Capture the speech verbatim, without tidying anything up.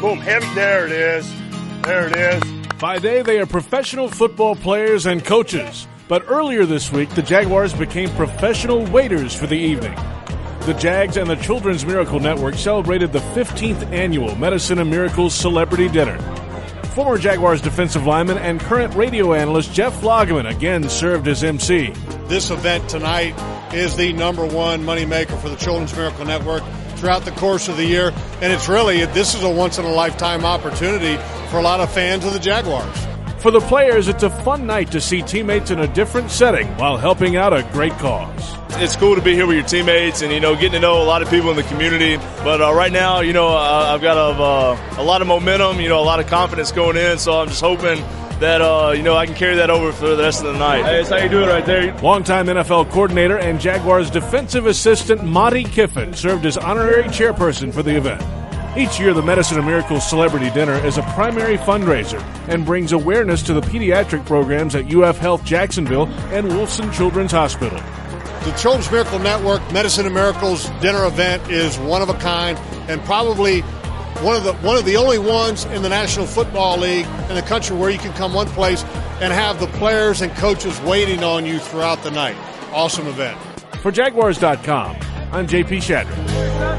Boom, heavy. There it is. There it is. By day, they are professional football players and coaches. But earlier this week, the Jaguars became professional waiters for the evening. The Jags and the Children's Miracle Network celebrated the fifteenth annual Medicine and Miracles Celebrity Dinner. Former Jaguars defensive lineman and current radio analyst Jeff Lageman again served as M C. This event tonight is the number one moneymaker for the Children's Miracle Network throughout the course of the year. And it's really, this is a once-in-a-lifetime opportunity for a lot of fans of the Jaguars. For the players, it's a fun night to see teammates in a different setting while helping out a great cause. It's cool to be here with your teammates and, you know, getting to know a lot of people in the community. But uh, right now, you know, uh, I've got a, uh, a lot of momentum, you know, a lot of confidence going in. So I'm just hoping that, uh, you know, I can carry that over for the rest of the night. Hey, that's how you do it right there. Longtime N F L coordinator and Jaguars defensive assistant Monty Kiffin served as honorary chairperson for the event. Each year, the Medicine and Miracles Celebrity Dinner is a primary fundraiser and brings awareness to the pediatric programs at U F Health Jacksonville and Wolfson Children's Hospital. The Children's Miracle Network Medicine and Miracles dinner event is one of a kind and probably one of the one of the only ones in the National Football League in the country where you can come one place and have the players and coaches waiting on you throughout the night. Awesome event. For Jaguars dot com, I'm J P Shadrick.